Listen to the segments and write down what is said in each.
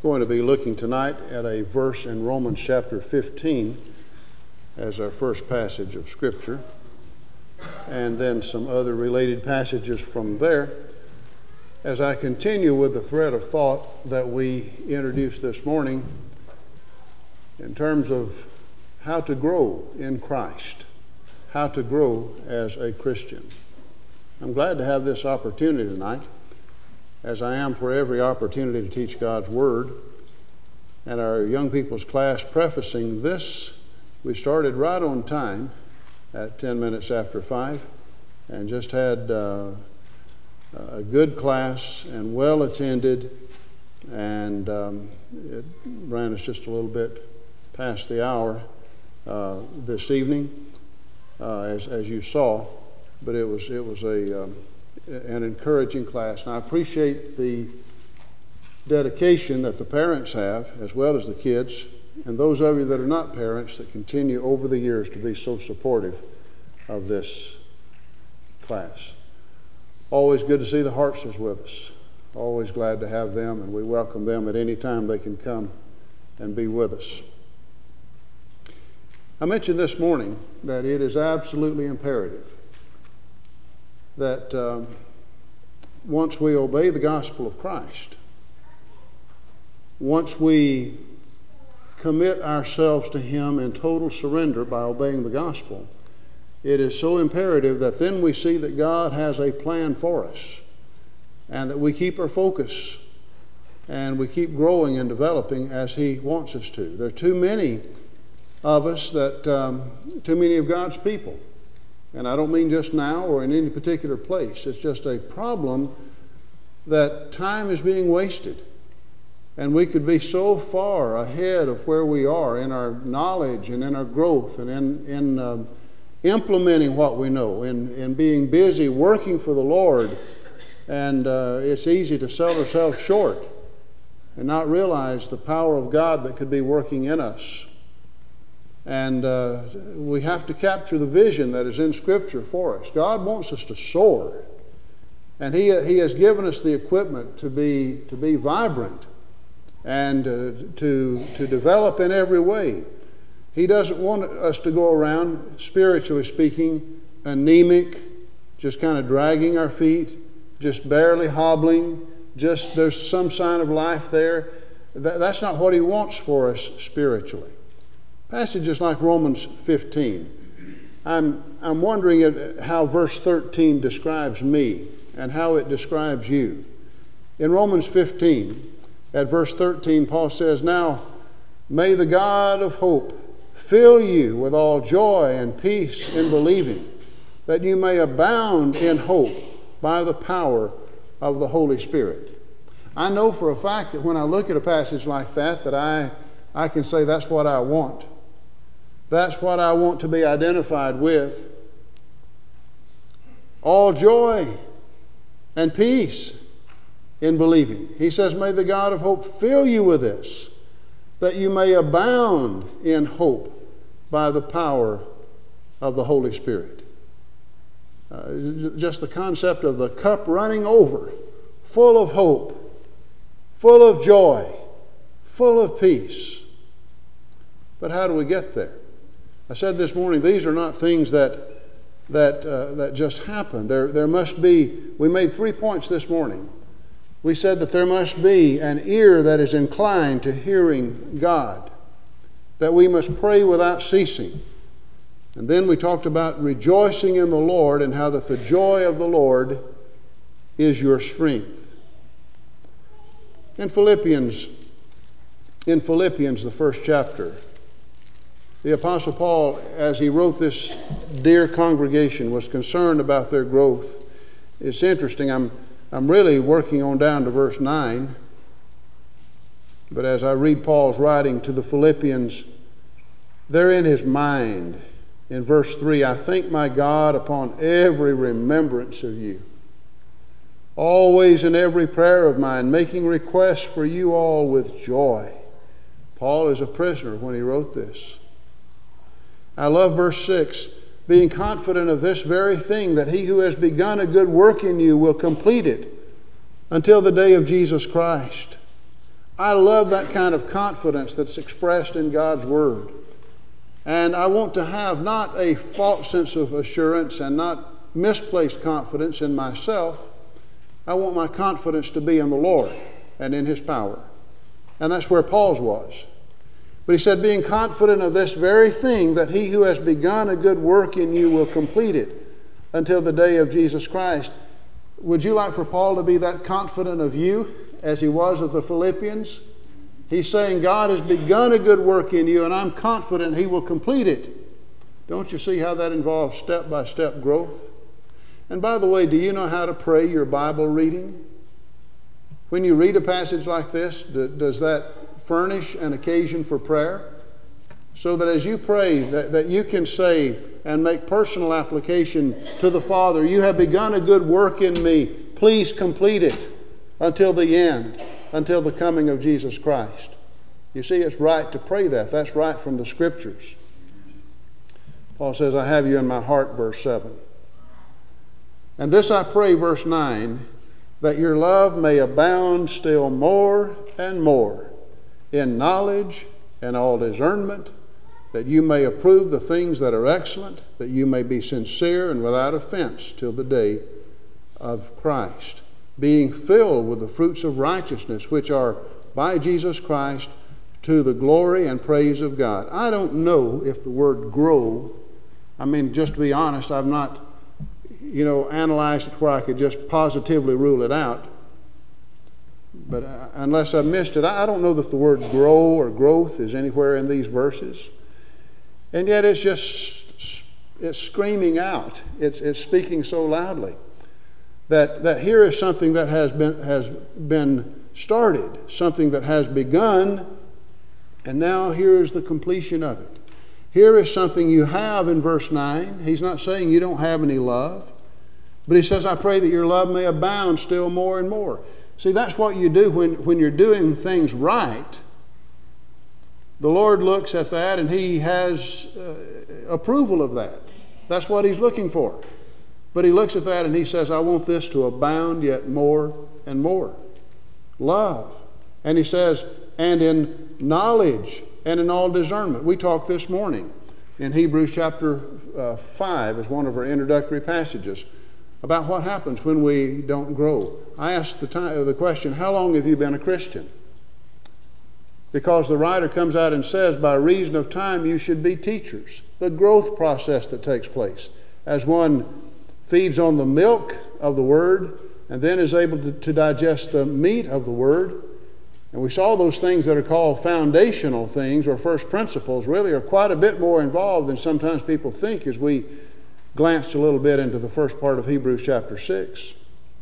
Going to be looking tonight at a verse in Romans chapter 15 as our first passage of Scripture, and then some other related passages from there as I continue with the thread of thought that we introduced this morning in terms of how to grow in Christ, how to grow as a Christian. I'm glad to have this opportunity tonight, as I am for every opportunity to teach God's Word. And our young people's class prefacing this, we started right on time at 10 minutes after 5 and just had a good class and well attended, and it ran us just a little bit past the hour this evening, as you saw, but it was an encouraging class. And I appreciate the dedication that the parents have, as well as the kids, and those of you that are not parents that continue over the years to be so supportive of this class. Always good to see the Hartzels with us. Always glad to have them, and we welcome them at any time they can come and be with us. I mentioned this morning that it is absolutely imperative that once we obey the gospel of Christ, once we commit ourselves to Him in total surrender by obeying the gospel, it is so imperative that then we see that God has a plan for us and that we keep our focus and we keep growing and developing as He wants us to. There are too many of us too many of God's people, and I don't mean just now or in any particular place. It's just a problem that time is being wasted. And we could be so far ahead of where we are in our knowledge and in our growth and in implementing what we know, in being busy working for the Lord. And it's easy to sell ourselves short and not realize the power of God that could be working in us. And we have to capture the vision that is in Scripture for us. God wants us to soar. And He has given us the equipment to be vibrant and to develop in every way. He doesn't want us to go around, spiritually speaking, anemic, just kind of dragging our feet, just barely hobbling, just there's some sign of life there. That's not what He wants for us spiritually. Passages like Romans 15, I'm wondering how verse 13 describes me and how it describes you. In Romans 15, at verse 13, Paul says, "Now may the God of hope fill you with all joy and peace in believing, that you may abound in hope by the power of the Holy Spirit." I know for a fact that when I look at a passage like that I can say that's what I want. That's what I want to be identified with. All joy and peace in believing. He says, may the God of hope fill you with this, that you may abound in hope by the power of the Holy Spirit. Just the concept of the cup running over, full of hope, full of joy, full of peace. But how do we get there? I said this morning, these are not things that just happen. There must be, we made 3 points this morning. We said that there must be an ear that is inclined to hearing God, that we must pray without ceasing. And then we talked about rejoicing in the Lord and how that the joy of the Lord is your strength. In Philippians, the first chapter, the Apostle Paul, as he wrote this dear congregation, was concerned about their growth. It's interesting, I'm really working on down to verse 9. But as I read Paul's writing to the Philippians, they're in his mind. In verse 3, "I thank my God upon every remembrance of you, always in every prayer of mine, making requests for you all with joy." Paul is a prisoner when he wrote this. I love verse 6, "being confident of this very thing, that he who has begun a good work in you will complete it until the day of Jesus Christ. I love that kind of confidence that's expressed in God's Word. And I want to have not a false sense of assurance and not misplaced confidence in myself. I want my confidence to be in the Lord and in His power. And that's where Paul's was. But he said, being confident of this very thing, that he who has begun a good work in you will complete it until the day of Jesus Christ. Would you like for Paul to be that confident of you as he was of the Philippians? He's saying, God has begun a good work in you, and I'm confident He will complete it. Don't you see how that involves step-by-step growth? And by the way, do you know how to pray your Bible reading? When you read a passage like this, does that furnish an occasion for prayer? So that as you pray, that you can say and make personal application to the Father, you have begun a good work in me. Please complete it until the end, until the coming of Jesus Christ. You see, it's right to pray that. That's right from the Scriptures. Paul says, I have you in my heart, verse 7. And this I pray, verse 9, that your love may abound still more and more in knowledge and all discernment, that you may approve the things that are excellent, that you may be sincere and without offense till the day of Christ, being filled with the fruits of righteousness, which are by Jesus Christ, to the glory and praise of God. I don't know if the word grow, just to be honest, I've not analyzed it where I could just positively rule it out. But unless I missed it, I don't know that the word grow or growth is anywhere in these verses. And yet it's screaming out. It's speaking so loudly that here is something that has been started, something that has begun, and now here is the completion of it. Here is something you have in verse 9. He's not saying you don't have any love, but he says, I pray that your love may abound still more and more. See, that's what you do when you're doing things right. The Lord looks at that and He has approval of that. That's what He's looking for. But He looks at that and He says, I want this to abound yet more and more. Love. And He says, and in knowledge and in all discernment. We talked this morning in Hebrews chapter 5 as one of our introductory passages about what happens when we don't grow. I asked the question, how long have you been a Christian? Because the writer comes out and says, by reason of time you should be teachers. The growth process that takes place as one feeds on the milk of the Word and then is able to digest the meat of the Word. And we saw those things that are called foundational things or first principles really are quite a bit more involved than sometimes people think as we glanced a little bit into the first part of Hebrews chapter 6.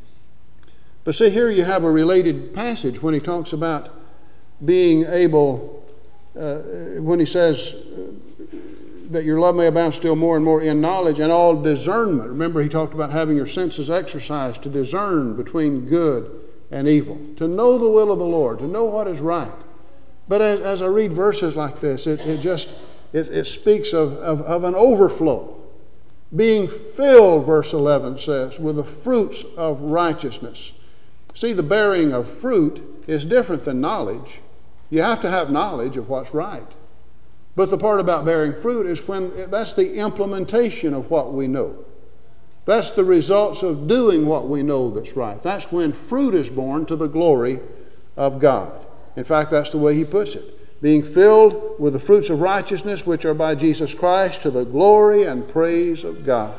But see, here you have a related passage when he talks about being able, when he says that your love may abound still more and more in knowledge and all discernment. Remember, he talked about having your senses exercised to discern between good and evil, to know the will of the Lord, to know what is right. But as I read verses like this, it speaks of an overflow. Being filled, verse 11 says, with the fruits of righteousness. See, the bearing of fruit is different than knowledge. You have to have knowledge of what's right. But the part about bearing fruit is that's the implementation of what we know. That's the results of doing what we know that's right. That's when fruit is born to the glory of God. In fact, that's the way he puts it. Being filled with the fruits of righteousness, which are by Jesus Christ, to the glory and praise of God.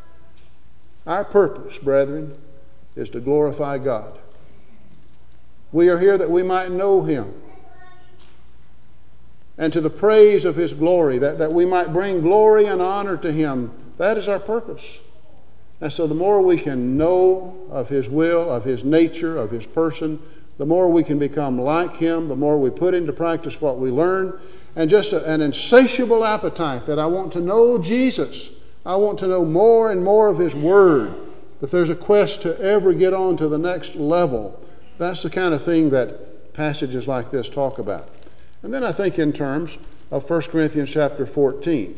Our purpose, brethren, is to glorify God. We are here that we might know Him. And to the praise of His glory, that we might bring glory and honor to Him. That is our purpose. And so the more we can know of His will, of His nature, of His person, the more we can become like Him, the more we put into practice what we learn, and just an insatiable appetite that I want to know Jesus. I want to know more and more of His Word, that there's a quest to ever get on to the next level. That's the kind of thing that passages like this talk about. And then I think in terms of 1 Corinthians chapter 14.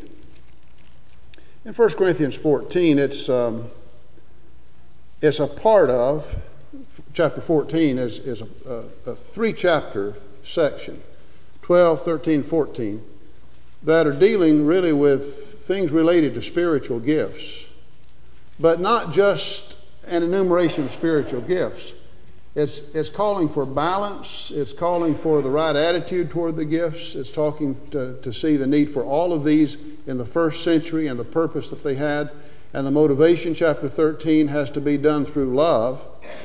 In 1 Corinthians 14, it's a part of chapter 14 is a three-chapter section, 12, 13, 14, that are dealing really with things related to spiritual gifts, but not just an enumeration of spiritual gifts. It's calling for balance. It's calling for the right attitude toward the gifts. It's talking to see the need for all of these in the first century and the purpose that they had. And the motivation, chapter 13, has to be done through love.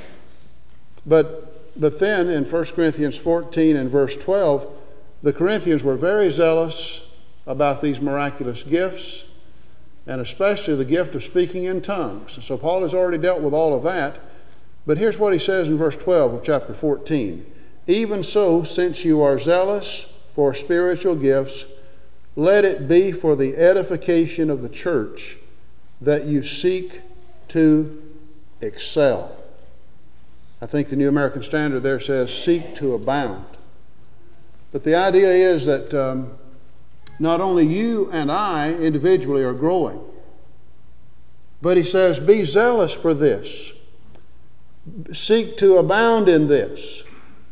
But then in 1 Corinthians 14 and verse 12, the Corinthians were very zealous about these miraculous gifts, and especially the gift of speaking in tongues. So Paul has already dealt with all of that. But here's what he says in verse 12 of chapter 14. Even so, since you are zealous for spiritual gifts, let it be for the edification of the church that you seek to excel. I think the New American Standard there says seek to abound. But the idea is that not only you and I individually are growing, but he says be zealous for this. Seek to abound in this.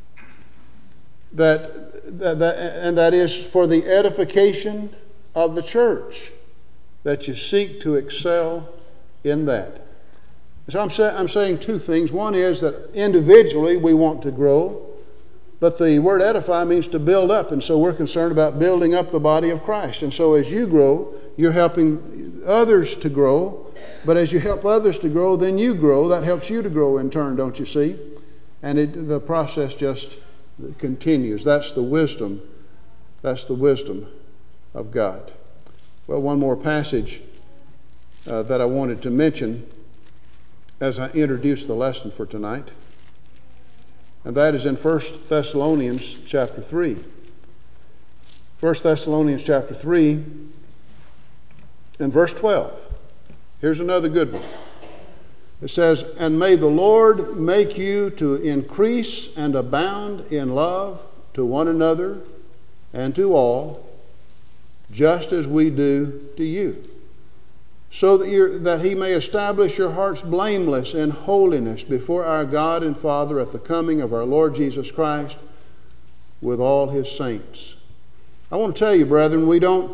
And that is for the edification of the church, that you seek to excel in that. So I'm saying two things. One is that individually we want to grow, but the word edify means to build up, and so we're concerned about building up the body of Christ. And so as you grow, you're helping others to grow, but as you help others to grow, then you grow. That helps you to grow in turn, don't you see? And the process just continues. That's the wisdom. That's the wisdom of God. Well, one more passage that I wanted to mention as I introduce the lesson for tonight, and that is in 1 Thessalonians chapter 3. 1 Thessalonians chapter 3 and verse 12. Here's another good one. It says, and may the Lord make you to increase and abound in love to one another and to all, just as we do to you, so that he may establish your hearts blameless in holiness before our God and Father at the coming of our Lord Jesus Christ with all his saints. I want to tell you, brethren, we don't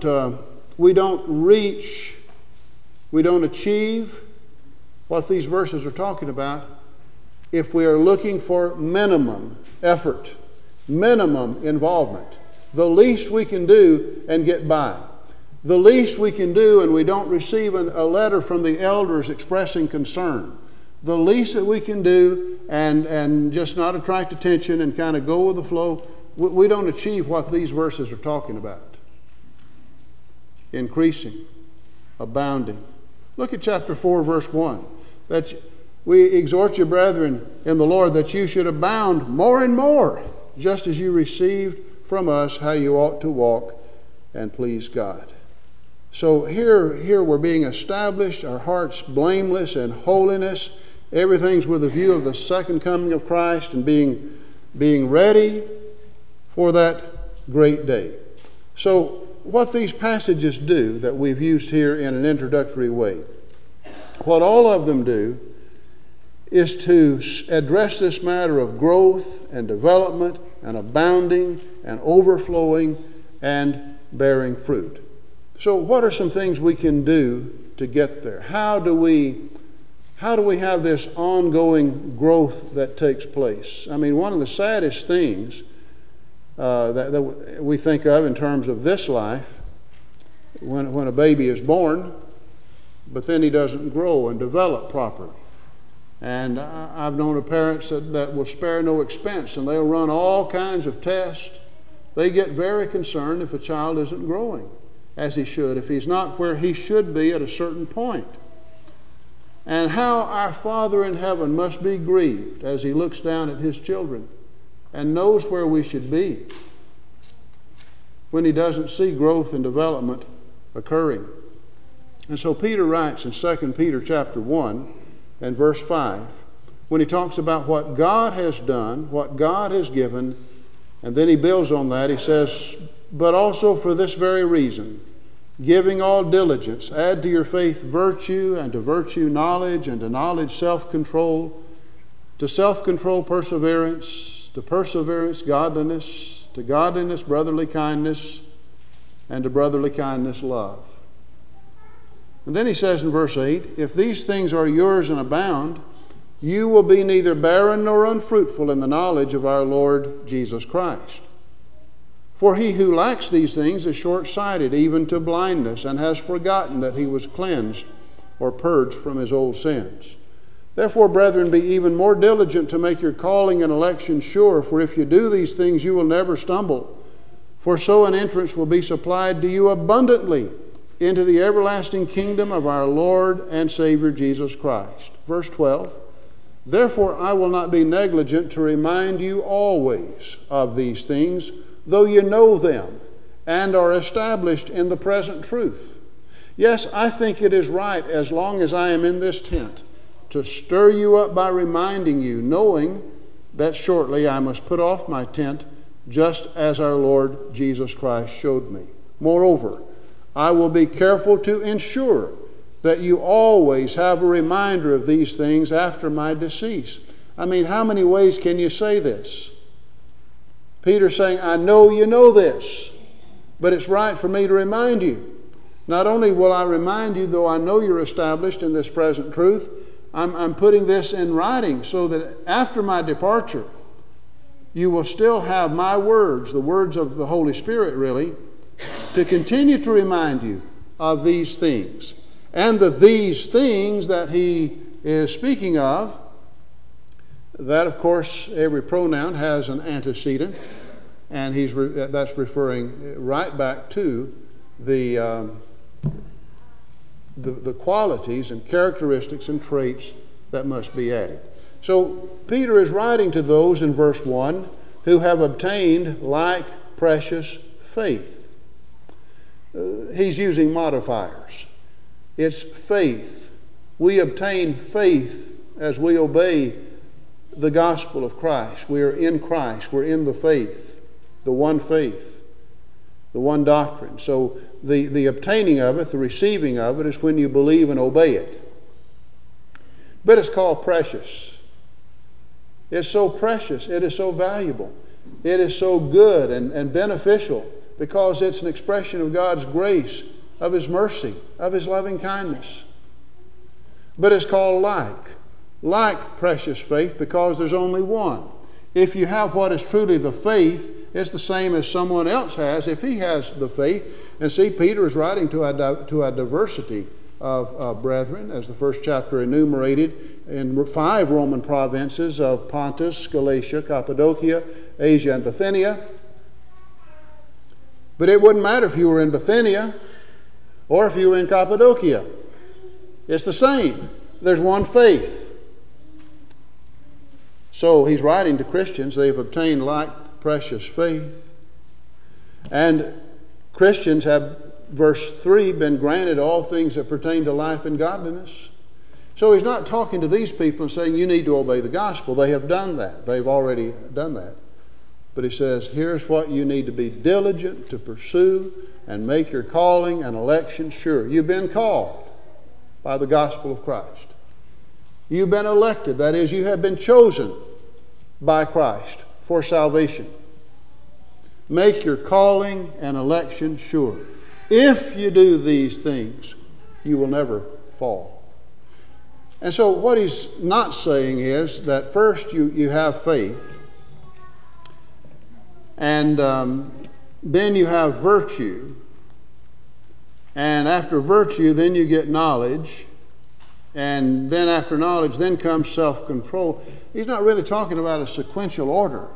achieve what these verses are talking about if we are looking for minimum effort, minimum involvement. The least we can do and get by. The least we can do and we don't receive a letter from the elders expressing concern. The least that we can do and just not attract attention and kind of go with the flow, we don't achieve what these verses are talking about. Increasing, abounding. Look at chapter 4, verse 1. That we exhort you, brethren, in the Lord, that you should abound more and more, just as you received from us how you ought to walk and please God. So here we're being established, our hearts blameless in holiness. Everything's with a view of the second coming of Christ and being ready for that great day. So what these passages do that we've used here in an introductory way, what all of them do is to address this matter of growth and development and abounding and overflowing and bearing fruit. So what are some things we can do to get there? How do we have this ongoing growth that takes place? I mean, one of the saddest things that we think of in terms of this life, when a baby is born, but then he doesn't grow and develop properly. And I've known of parents that will spare no expense, and they'll run all kinds of tests. They get very concerned if a child isn't growing as he should, if he's not where he should be at a certain point. And how our Father in heaven must be grieved as he looks down at his children and knows where we should be when he doesn't see growth and development occurring. And so Peter writes in 2 Peter chapter 1 and verse 5, when he talks about what God has done, what God has given, and then he builds on that, he says, but also for this very reason, giving all diligence, add to your faith virtue, and to virtue knowledge, and to knowledge self-control, to self-control perseverance, to perseverance godliness, to godliness brotherly kindness, and to brotherly kindness love. And then he says in verse 8, if these things are yours and abound, you will be neither barren nor unfruitful in the knowledge of our Lord Jesus Christ. For he who lacks these things is short-sighted, even to blindness, and has forgotten that he was cleansed or purged from his old sins. Therefore, brethren, be even more diligent to make your calling and election sure, for if you do these things, you will never stumble. For so an entrance will be supplied to you abundantly into the everlasting kingdom of our Lord and Savior Jesus Christ. Verse 12, therefore I will not be negligent to remind you always of these things, though you know them and are established in the present truth. Yes, I think it is right, as long as I am in this tent, to stir you up by reminding you, knowing that shortly I must put off my tent, just as our Lord Jesus Christ showed me. Moreover, I will be careful to ensure that you always have a reminder of these things after my decease. I mean, how many ways can you say this? Peter's saying, I know you know this, but it's right for me to remind you. Not only will I remind you, though I know you're established in this present truth, I'm putting this in writing so that after my departure, you will still have my words, the words of the Holy Spirit really, to continue to remind you of these things. And these things that he is speaking of, that of course every pronoun has an antecedent, and that's referring right back to the qualities and characteristics and traits that must be added. So Peter is writing to those in verse 1 who have obtained like precious faith. He's using modifiers. It's faith. We obtain faith as we obey the gospel of Christ. We are in Christ. We're in the faith, the one doctrine. So the obtaining of it, the receiving of it, is when you believe and obey it. But it's called precious. It's so precious. It is so valuable. It is so good and beneficial because it's an expression of God's grace, of His mercy, of His loving kindness. But it's called like precious faith because there's only one. If you have what is truly the faith, it's the same as someone else has if he has the faith. And see, Peter is writing to a diversity of brethren, as the first chapter enumerated, in 5 Roman provinces of Pontus, Galatia, Cappadocia, Asia, and Bithynia. But it wouldn't matter if you were in Bithynia or if you were in Cappadocia. It's the same. There's one faith. So he's writing to Christians. They've obtained like precious faith. And Christians have, verse 3, been granted all things that pertain to life and godliness. So he's not talking to these people and saying you need to obey the gospel. They have done that. They've already done that. But he says, here's what you need to be diligent to pursue and make your calling and election sure. You've been called by the gospel of Christ. You've been elected. That is, you have been chosen by Christ for salvation. Make your calling and election sure. If you do these things, you will never fall. And so what he's not saying is that first you have faith, and then you have virtue, and after virtue then you get knowledge, and then after knowledge then comes self-control. He's not really talking about a sequential order.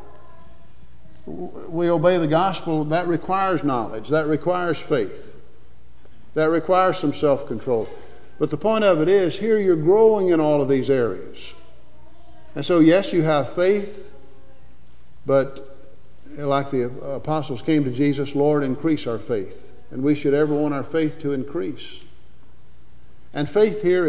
We obey the gospel, that requires knowledge, that requires faith, that requires some self-control. But the point of it is, here you're growing in all of these areas. And so yes, you have faith, but like the apostles came to Jesus, Lord, increase our faith. And we should ever want our faith to increase. And faith here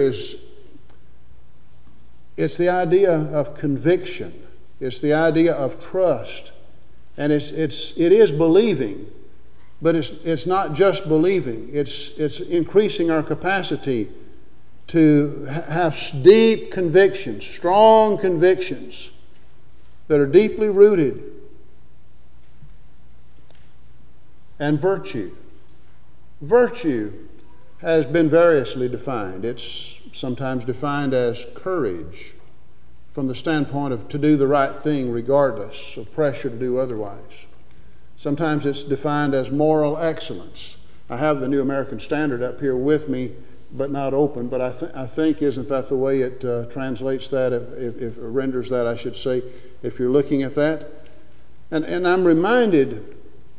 it's the idea of conviction. It's the idea of trust. And it is believing, but it's not just believing. It's increasing our capacity to have deep convictions, strong convictions that are deeply rooted. And virtue. Virtue has been variously defined. It's sometimes defined as courage from the standpoint of to do the right thing regardless of pressure to do otherwise. Sometimes it's defined as moral excellence. I have the New American Standard up here with me, but not open. But I think, isn't that the way it translates that, if renders that, I should say, if you're looking at that? And I am reminded,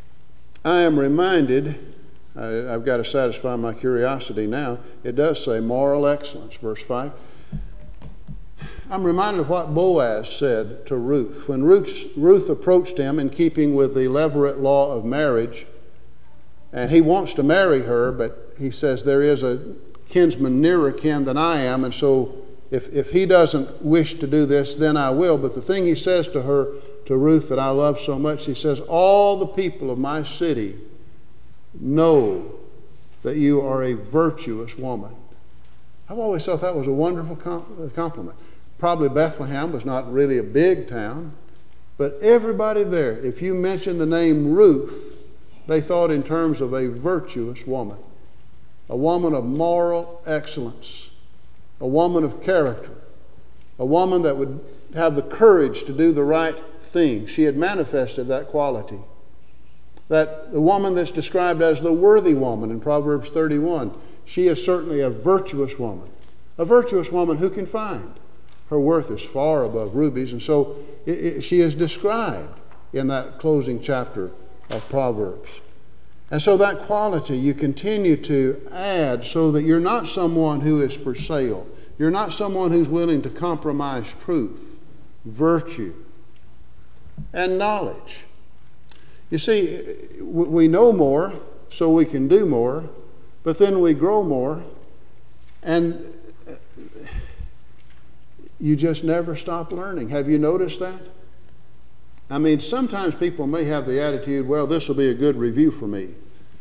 I've got to satisfy my curiosity now. It does say moral excellence, verse 5. I'm reminded of what Boaz said to Ruth. When Ruth approached him in keeping with the Levirate law of marriage, and he wants to marry her, but he says there is a kinsman nearer kin than I am, and so if he doesn't wish to do this, then I will. But the thing he says to her, to Ruth, that I love so much, he says, all the people of my city know that you are a virtuous woman. I've always thought that was a wonderful compliment. Probably Bethlehem was not really a big town, but everybody there, if you mention the name Ruth, they thought in terms of a virtuous woman, a woman of moral excellence, a woman of character, a woman that would have the courage to do the right thing. She had manifested that quality. That the woman that's described as the worthy woman in Proverbs 31, she is certainly a virtuous woman who can find. Her worth is far above rubies, and so she is described in that closing chapter of Proverbs. And so that quality you continue to add so that you're not someone who is for sale. You're not someone who's willing to compromise truth, virtue, and knowledge. You see, we know more so we can do more, but then we grow more, and you just never stop learning. Have you noticed that? I mean, sometimes people may have the attitude, well, this will be a good review for me,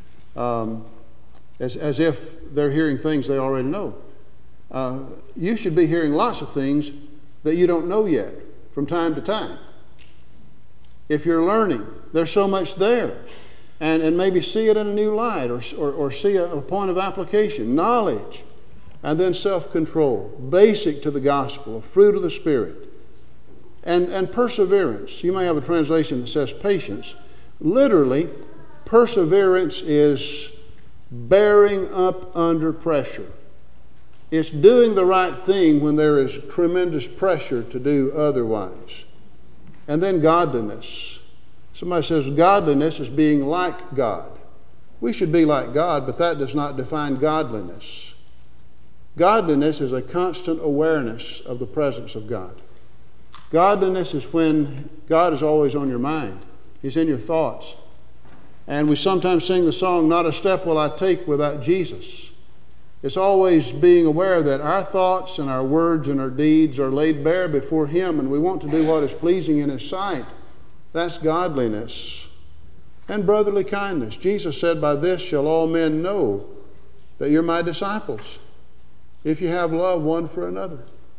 as if they're hearing things they already know. You should be hearing lots of things that you don't know yet from time to time. If you're learning, there's so much there. And maybe see it in a new light, or see a point of application, knowledge. And then self-control, basic to the gospel, a fruit of the Spirit. And perseverance. You may have a translation that says patience. Literally, perseverance is bearing up under pressure. It's doing the right thing when there is tremendous pressure to do otherwise. And then godliness. Somebody says godliness is being like God. We should be like God, but that does not define godliness. Godliness is a constant awareness of the presence of God. Godliness is when God is always on your mind. He's in your thoughts. And we sometimes sing the song, "Not a step will I take without Jesus." It's always being aware that our thoughts and our words and our deeds are laid bare before Him, and we want to do what is pleasing in His sight. That's godliness. And brotherly kindness. Jesus said, "By this shall all men know that you're my disciples, if you have love one for another."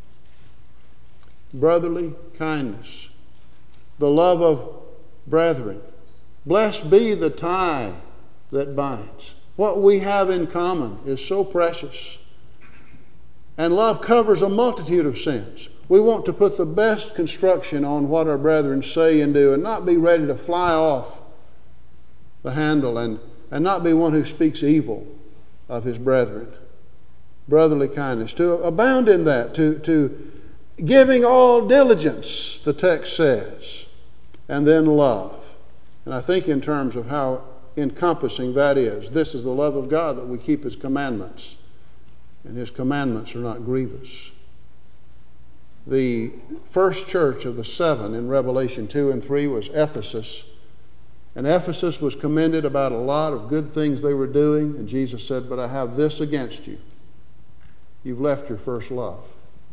Brotherly kindness. The love of brethren. Blessed be the tie that binds. What we have in common is so precious. And love covers a multitude of sins. We want to put the best construction on what our brethren say and do, and not be ready to fly off the handle, and not be one who speaks evil of his brethren. Brotherly kindness. To abound in that, to giving all diligence, the text says. And then love. And I think in terms of how encompassing that is. This is the love of God, that we keep His commandments. And His commandments are not grievous. The first church of the seven in Revelation 2 and 3 was Ephesus. And Ephesus was commended about a lot of good things they were doing. And Jesus said, "But I have this against you. You've left your first love."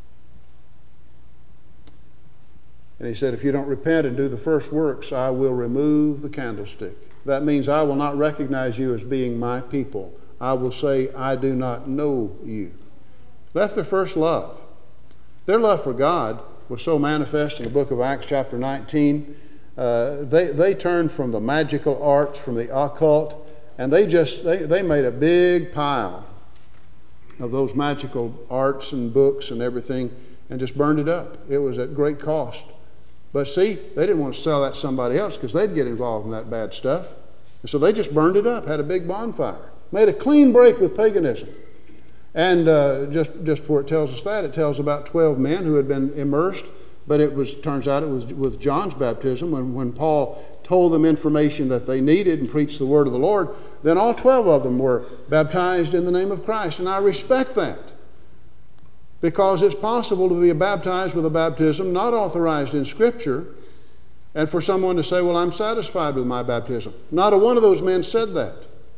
And He said, if you don't repent and do the first works, I will remove the candlestick. That means I will not recognize you as being my people. I will say, I do not know you. left their first love. Their love for God was so manifest in the book of Acts chapter 19. They turned from the magical arts, from the occult, and they made a big pile of those magical arts and books and everything and just burned it up. It was at great cost. But see, they didn't want to sell that to somebody else because they'd get involved in that bad stuff. And so they just burned it up, had a big bonfire, made a clean break with paganism. And just before it tells us that, it tells about 12 men who had been immersed. But turns out it was with John's baptism when Paul told them information that they needed and preached the word of the Lord. Then all 12 of them were baptized in the name of Christ. And I respect that, because it's possible to be baptized with a baptism not authorized in Scripture, and for someone to say, well, I'm satisfied with my baptism. Not a one of those men said that.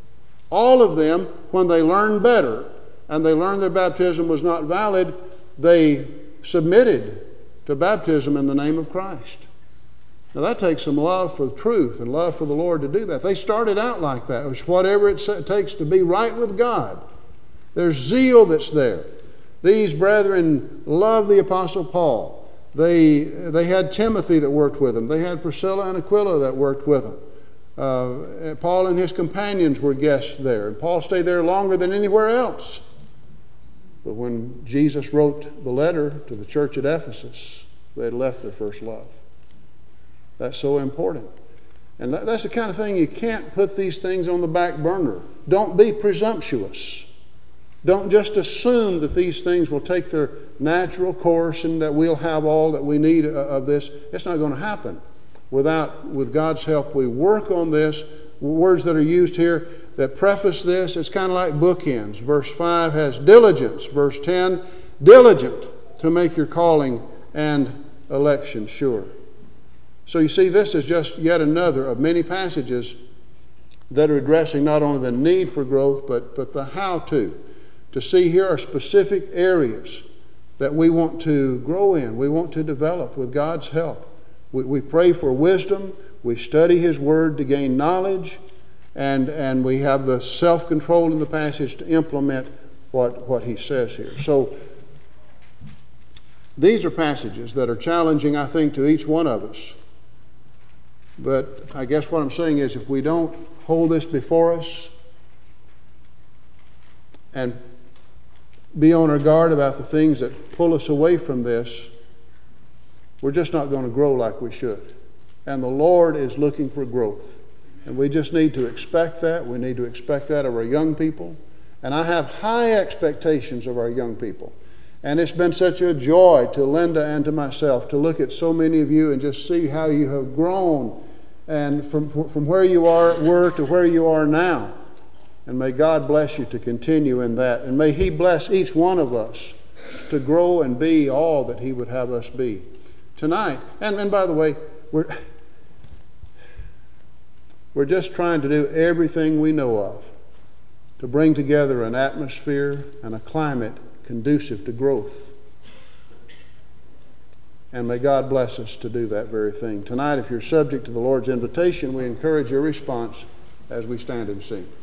All of them, when they learned better and they learned their baptism was not valid, they submitted to baptism in the name of Christ. Now that takes some love for truth and love for the Lord to do that. They started out like that. It's whatever it takes to be right with God. There's zeal that's there. These brethren loved the Apostle Paul. They had Timothy that worked with them. They had Priscilla and Aquila that worked with them. Paul and his companions were guests there. And Paul stayed there longer than anywhere else. But when Jesus wrote the letter to the church at Ephesus, they had left their first love. That's so important. And that's the kind of thing, you can't put these things on the back burner. Don't be presumptuous. Don't just assume that these things will take their natural course and that we'll have all that we need of this. It's not going to happen. With God's help, we work on this. Words that are used here that preface this, it's kind of like bookends. Verse 5 has diligence. Verse 10, diligent to make your calling and election sure. So you see, this is just yet another of many passages that are addressing not only the need for growth, but the how-to. To see here are specific areas that we want to grow in, we want to develop with God's help. We pray for wisdom, we study His Word to gain knowledge, and we have the self-control in the passage to implement what He says here. So these are passages that are challenging, I think, to each one of us. But I guess what I'm saying is, if we don't hold this before us and be on our guard about the things that pull us away from this, we're just not going to grow like we should. And the Lord is looking for growth. And we just need to expect that. We need to expect that of our young people. And I have high expectations of our young people. And it's been such a joy to Linda and to myself to look at so many of you and just see how you have grown, and from where you were to where you are now. And may God bless you to continue in that. And may He bless each one of us to grow and be all that He would have us be. Tonight, and by the way, we're just trying to do everything we know of to bring together an atmosphere and a climate conducive to growth. And may God bless us to do that very thing. Tonight, if you're subject to the Lord's invitation, we encourage your response as we stand and sing.